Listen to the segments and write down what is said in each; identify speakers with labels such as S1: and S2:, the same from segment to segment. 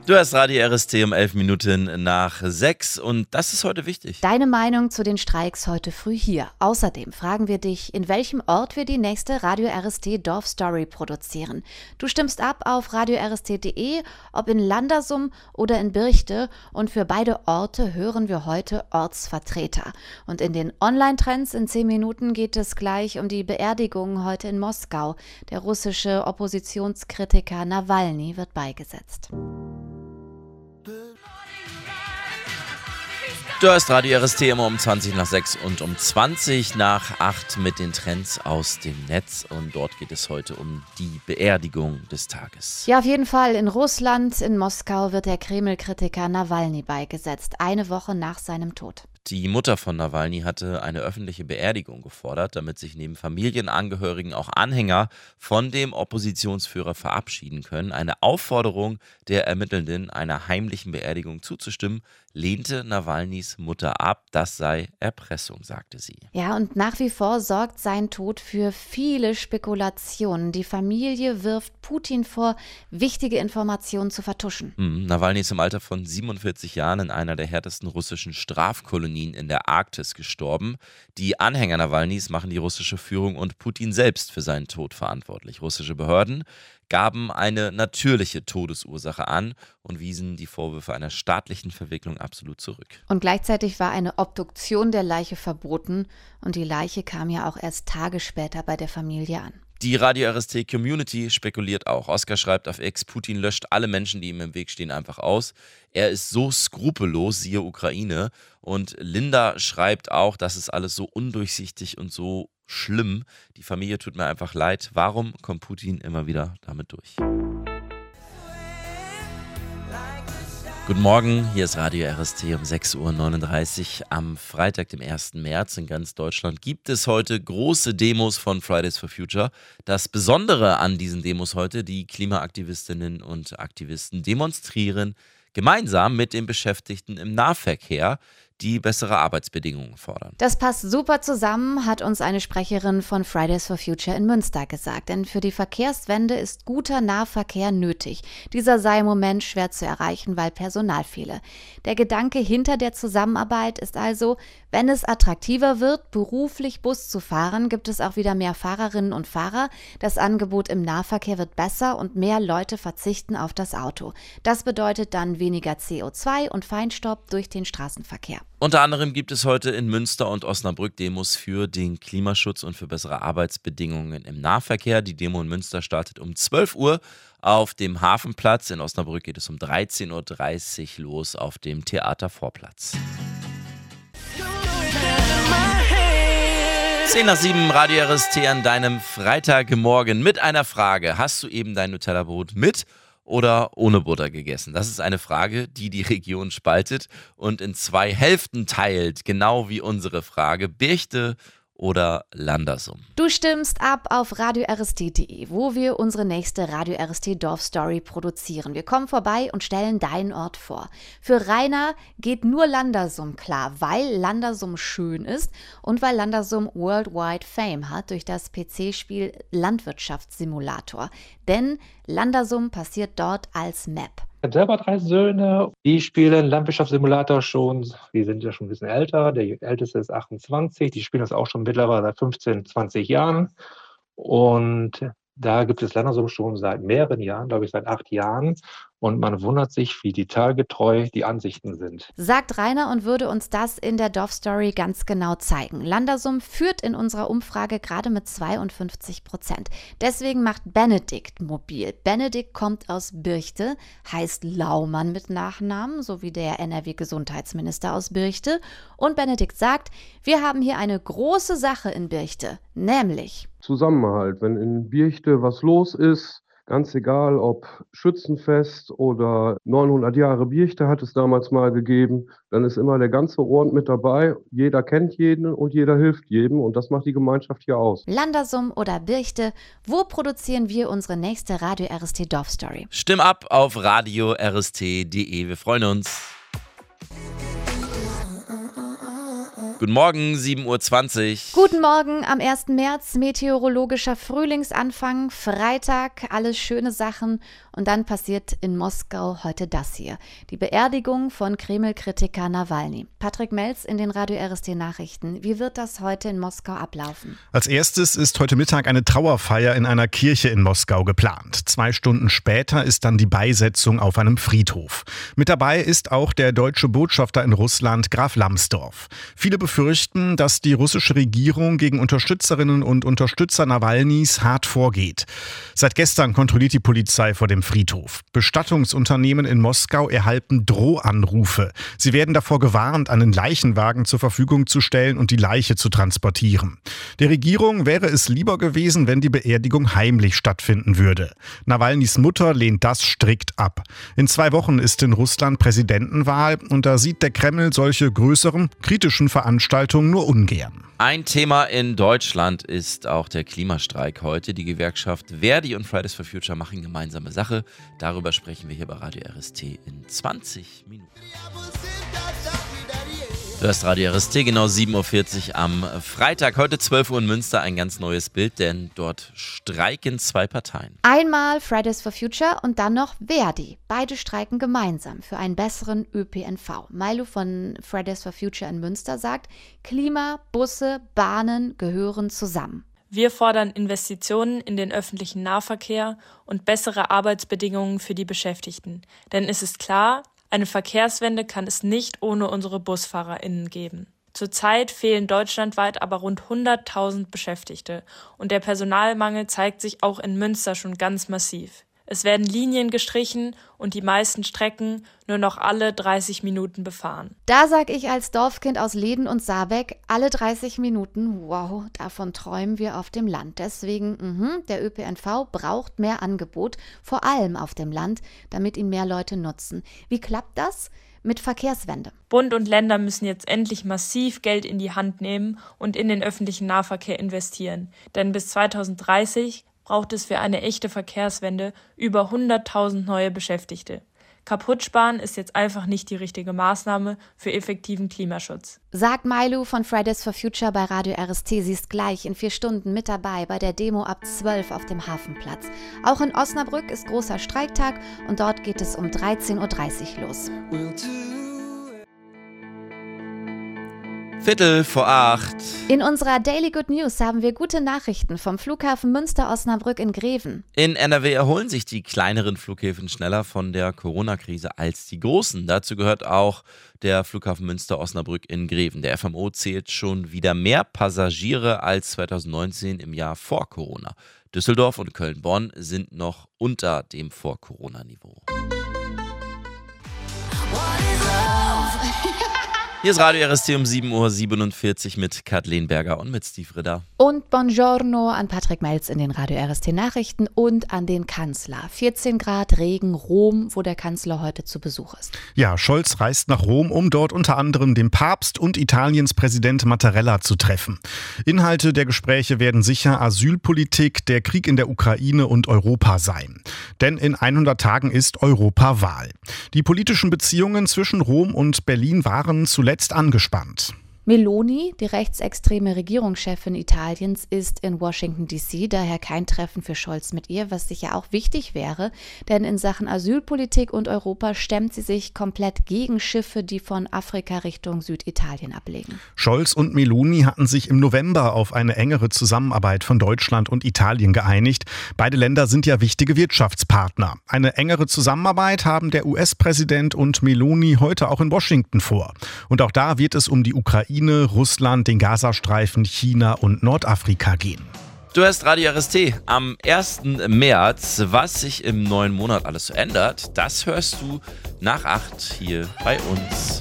S1: Du hörst Radio RST um 11 Minuten nach 6 und das ist heute wichtig.
S2: Deine Meinung zu den Streiks heute früh hier. Außerdem fragen wir dich, in welchem Ort wir die nächste Radio RST Dorfstory produzieren. Du stimmst ab auf radiorst.de, ob in Landersum oder in Birchte, und für beide Orte hören wir heute Ortsvertreter. Und in den Online-Trends in 10 Minuten geht es gleich um die Beerdigung heute in Moskau. Der russische Oppositionskritiker Nawalny wird beigesetzt.
S1: Du hörst Radio RST immer um 20 nach 6 und um 20 nach 8 mit den Trends aus dem Netz. Und dort geht es heute um die Beerdigung des Tages.
S2: Ja, auf jeden Fall. In Russland, in Moskau, wird der Kreml-Kritiker Nawalny beigesetzt, eine Woche nach seinem Tod.
S1: Die Mutter von Nawalny hatte eine öffentliche Beerdigung gefordert, damit sich neben Familienangehörigen auch Anhänger von dem Oppositionsführer verabschieden können. Eine Aufforderung der Ermittelnden, einer heimlichen Beerdigung zuzustimmen, lehnte Nawalnys Mutter ab. Das sei Erpressung, sagte sie.
S2: Ja, und nach wie vor sorgt sein Tod für viele Spekulationen. Die Familie wirft Putin vor, wichtige Informationen zu vertuschen.
S1: Nawalny ist im Alter von 47 Jahren in einer der härtesten russischen Strafkolonien in der Arktis gestorben. Die Anhänger Nawalnys machen die russische Führung und Putin selbst für seinen Tod verantwortlich. Russische Behörden gaben eine natürliche Todesursache an und wiesen die Vorwürfe einer staatlichen Verwicklung absolut zurück.
S2: Und gleichzeitig war eine Obduktion der Leiche verboten und die Leiche kam ja auch erst Tage später bei der Familie an.
S1: Die Radio RST Community spekuliert auch. Oskar schreibt auf X, Putin löscht alle Menschen, die ihm im Weg stehen, einfach aus. Er ist so skrupellos, siehe Ukraine. Und Linda schreibt auch, das ist alles so undurchsichtig und so schlimm. Die Familie tut mir einfach leid. Warum kommt Putin immer wieder damit durch? Guten Morgen, hier ist Radio RST um 6.39 Uhr. Am Freitag, dem 1. März in ganz Deutschland gibt es heute große Demos von Fridays for Future. Das Besondere an diesen Demos heute, die Klimaaktivistinnen und Aktivisten demonstrieren gemeinsam mit den Beschäftigten im Nahverkehr, die bessere Arbeitsbedingungen fordern.
S2: Das passt super zusammen, hat uns eine Sprecherin von Fridays for Future in Münster gesagt. Denn für die Verkehrswende ist guter Nahverkehr nötig. Dieser sei im Moment schwer zu erreichen, weil Personal fehle. Der Gedanke hinter der Zusammenarbeit ist also, wenn es attraktiver wird, beruflich Bus zu fahren, gibt es auch wieder mehr Fahrerinnen und Fahrer. Das Angebot im Nahverkehr wird besser und mehr Leute verzichten auf das Auto. Das bedeutet dann weniger CO2 und Feinstaub durch den Straßenverkehr.
S1: Unter anderem gibt es heute in Münster und Osnabrück Demos für den Klimaschutz und für bessere Arbeitsbedingungen im Nahverkehr. Die Demo in Münster startet um 12 Uhr auf dem Hafenplatz. In Osnabrück geht es um 13.30 Uhr los auf dem Theatervorplatz. 10 nach 7, Radio RST an deinem Freitagmorgen mit einer Frage. Hast du eben dein Nutella-Brot mit oder ohne Butter gegessen? Das ist eine Frage, die die Region spaltet und in 2 Hälften teilt, genau wie unsere Frage: Birchte oder Landersum.
S2: Du stimmst ab auf radiorst.de, wo wir unsere nächste Radio RST Dorfstory produzieren. Wir kommen vorbei und stellen deinen Ort vor. Für Rainer geht nur Landersum klar, weil Landersum schön ist und weil Landersum Worldwide Fame hat durch das PC-Spiel Landwirtschaftssimulator. Denn Landersum passiert dort als Map.
S3: Ich habe selber 3 Söhne, die spielen Landwirtschaftssimulator schon, die sind ja schon ein bisschen älter, der älteste ist 28, die spielen das auch schon mittlerweile seit 15, 20 Jahren und da gibt es Landersum schon seit mehreren Jahren, glaube ich seit 8 Jahren und man wundert sich, wie detailgetreu die Ansichten sind.
S2: Sagt Rainer und würde uns das in der Dorfstory ganz genau zeigen. Landersum führt in unserer Umfrage gerade mit 52%. Deswegen macht Benedikt mobil. Benedikt kommt aus Birchte, heißt Laumann mit Nachnamen, so wie der NRW-Gesundheitsminister aus Birchte. Und Benedikt sagt, wir haben hier eine große Sache in Birchte, nämlich
S4: Zusammenhalt. Wenn in Birchte was los ist, ganz egal ob Schützenfest oder 900 Jahre Birchte hat es damals mal gegeben, dann ist immer der ganze Ort mit dabei. Jeder kennt jeden und jeder hilft jedem und das macht die Gemeinschaft hier aus.
S2: Landersum oder Birchte, wo produzieren wir unsere nächste Radio RST Dorfstory?
S1: Stimm ab auf radiorst.de. Wir freuen uns. Guten Morgen, 7:20 Uhr.
S2: Guten Morgen am 1. März, meteorologischer Frühlingsanfang, Freitag, alles schöne Sachen. Und dann passiert in Moskau heute das hier. Die Beerdigung von Kreml-Kritiker Nawalny. Patrick Melz in den Radio RST Nachrichten. Wie wird das heute in Moskau ablaufen?
S5: Als erstes ist heute Mittag eine Trauerfeier in einer Kirche in Moskau geplant. 2 Stunden später ist dann die Beisetzung auf einem Friedhof. Mit dabei ist auch der deutsche Botschafter in Russland, Graf Lambsdorff. Viele befürchten, dass die russische Regierung gegen Unterstützerinnen und Unterstützer Nawalnys hart vorgeht. Seit gestern kontrolliert die Polizei vor dem Friedhof. Bestattungsunternehmen in Moskau erhalten Drohanrufe. Sie werden davor gewarnt, einen Leichenwagen zur Verfügung zu stellen und die Leiche zu transportieren. Der Regierung wäre es lieber gewesen, wenn die Beerdigung heimlich stattfinden würde. Nawalnys Mutter lehnt das strikt ab. In 2 Wochen ist in Russland Präsidentenwahl und da sieht der Kreml solche größeren, kritischen Veranstaltungen nur ungern.
S1: Ein Thema in Deutschland ist auch der Klimastreik heute. Die Gewerkschaft Verdi und Fridays for Future machen gemeinsame Sache. Darüber sprechen wir hier bei Radio RST in 20 Minuten. Du hörst Radio RST, genau 7:40 Uhr am Freitag. Heute 12 Uhr in Münster ein ganz neues Bild, denn dort streiken 2 Parteien.
S2: Einmal Fridays for Future und dann noch Verdi. Beide streiken gemeinsam für einen besseren ÖPNV. Milo von Fridays for Future in Münster sagt, Klima, Busse, Bahnen gehören zusammen.
S6: Wir fordern Investitionen in den öffentlichen Nahverkehr und bessere Arbeitsbedingungen für die Beschäftigten. Denn es ist klar, eine Verkehrswende kann es nicht ohne unsere BusfahrerInnen geben. Zurzeit fehlen deutschlandweit aber rund 100.000 Beschäftigte und der Personalmangel zeigt sich auch in Münster schon ganz massiv. Es werden Linien gestrichen und die meisten Strecken nur noch alle 30 Minuten befahren.
S2: Da sag ich als Dorfkind aus Leden und Saarbeck, alle 30 Minuten, wow, davon träumen wir auf dem Land. Deswegen, der ÖPNV braucht mehr Angebot, vor allem auf dem Land, damit ihn mehr Leute nutzen. Wie klappt das? Mit Verkehrswende.
S6: Bund und Länder müssen jetzt endlich massiv Geld in die Hand nehmen und in den öffentlichen Nahverkehr investieren. Denn bis 2030 braucht es für eine echte Verkehrswende über 100.000 neue Beschäftigte. Kaputtsparen ist jetzt einfach nicht die richtige Maßnahme für effektiven Klimaschutz.
S2: Sagt Milo von Fridays for Future bei Radio RST. Sie ist gleich in 4 Stunden mit dabei bei der Demo ab 12 auf dem Hafenplatz. Auch in Osnabrück ist großer Streiktag und dort geht es um 13:30 Uhr los.
S1: 7:45 Uhr.
S2: In unserer Daily Good News haben wir gute Nachrichten vom Flughafen Münster-Osnabrück in Greven.
S1: In NRW erholen sich die kleineren Flughäfen schneller von der Corona-Krise als die großen. Dazu gehört auch der Flughafen Münster-Osnabrück in Greven. Der FMO zählt schon wieder mehr Passagiere als 2019 im Jahr vor Corona. Düsseldorf und Köln-Bonn sind noch unter dem Vor-Corona-Niveau. Hier ist Radio RST um 7:47 Uhr mit Kathleen Berger und mit Steve Ritter.
S2: Und Buongiorno an Patrick Melz in den Radio RST Nachrichten und an den Kanzler. 14 Grad, Regen, Rom, wo der Kanzler heute zu Besuch ist.
S5: Ja, Scholz reist nach Rom, um dort unter anderem den Papst und Italiens Präsident Mattarella zu treffen. Inhalte der Gespräche werden sicher Asylpolitik, der Krieg in der Ukraine und Europa sein. Denn in 100 Tagen ist Europawahl. Die politischen Beziehungen zwischen Rom und Berlin waren zuletzt angespannt.
S2: Meloni, die rechtsextreme Regierungschefin Italiens, ist in Washington D.C., daher kein Treffen für Scholz mit ihr, was sicher auch wichtig wäre, denn in Sachen Asylpolitik und Europa stemmt sie sich komplett gegen Schiffe, die von Afrika Richtung Süditalien ablegen.
S5: Scholz und Meloni hatten sich im November auf eine engere Zusammenarbeit von Deutschland und Italien geeinigt. Beide Länder sind ja wichtige Wirtschaftspartner. Eine engere Zusammenarbeit haben der US-Präsident und Meloni heute auch in Washington vor. Und auch da wird es um die Ukraine, Russland, den Gazastreifen, China und Nordafrika gehen.
S1: Du hörst Radio RST am 1. März. Was sich im neuen Monat alles so ändert, das hörst du nach 8 hier bei uns.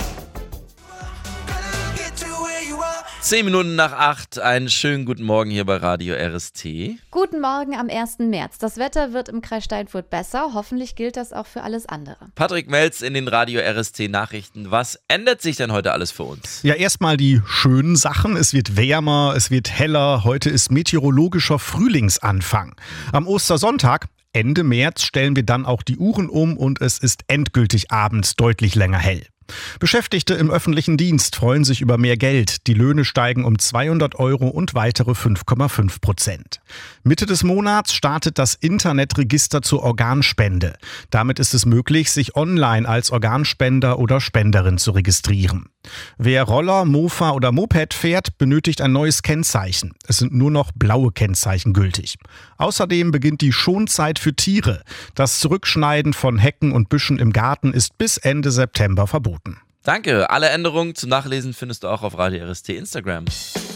S1: 10 Minuten nach 8, einen schönen guten Morgen hier bei Radio RST.
S2: Guten Morgen am 1. März. Das Wetter wird im Kreis Steinfurt besser. Hoffentlich gilt das auch für alles andere.
S1: Patrick Melz in den Radio RST Nachrichten. Was ändert sich denn heute alles für uns?
S5: Ja, erstmal die schönen Sachen. Es wird wärmer, es wird heller. Heute ist meteorologischer Frühlingsanfang. Am Ostersonntag, Ende März, stellen wir dann auch die Uhren um und es ist endgültig abends deutlich länger hell. Beschäftigte im öffentlichen Dienst freuen sich über mehr Geld. Die Löhne steigen um 200 € und weitere 5,5%. Mitte des Monats startet das Internetregister zur Organspende. Damit ist es möglich, sich online als Organspender oder Spenderin zu registrieren. Wer Roller, Mofa oder Moped fährt, benötigt ein neues Kennzeichen. Es sind nur noch blaue Kennzeichen gültig. Außerdem beginnt die Schonzeit für Tiere. Das Zurückschneiden von Hecken und Büschen im Garten ist bis Ende September verboten.
S1: Danke. Alle Änderungen zum Nachlesen findest du auch auf Radio RST Instagram.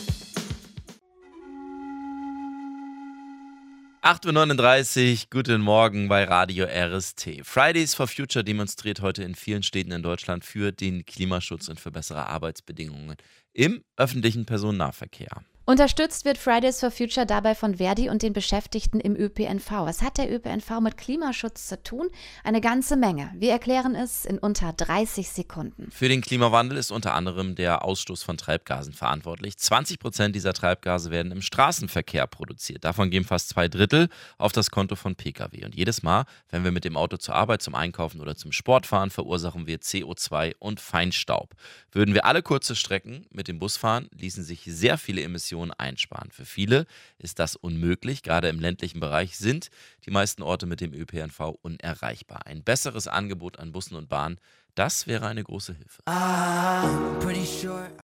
S1: 8:39 Uhr, guten Morgen bei Radio RST. Fridays for Future demonstriert heute in vielen Städten in Deutschland für den Klimaschutz und für bessere Arbeitsbedingungen im öffentlichen Personennahverkehr.
S2: Unterstützt wird Fridays for Future dabei von Verdi und den Beschäftigten im ÖPNV. Was hat der ÖPNV mit Klimaschutz zu tun? Eine ganze Menge. Wir erklären es in unter 30 Sekunden.
S1: Für den Klimawandel ist unter anderem der Ausstoß von Treibgasen verantwortlich. 20% dieser Treibgase werden im Straßenverkehr produziert. Davon gehen fast 2/3 auf das Konto von Pkw. Und jedes Mal, wenn wir mit dem Auto zur Arbeit, zum Einkaufen oder zum Sport fahren, verursachen wir CO2 und Feinstaub. Würden wir alle kurze Strecken mit dem Bus fahren, ließen sich sehr viele Emissionen einsparen. Für viele ist das unmöglich. Gerade im ländlichen Bereich sind die meisten Orte mit dem ÖPNV unerreichbar. Ein besseres Angebot an Bussen und Bahnen, das wäre eine große Hilfe.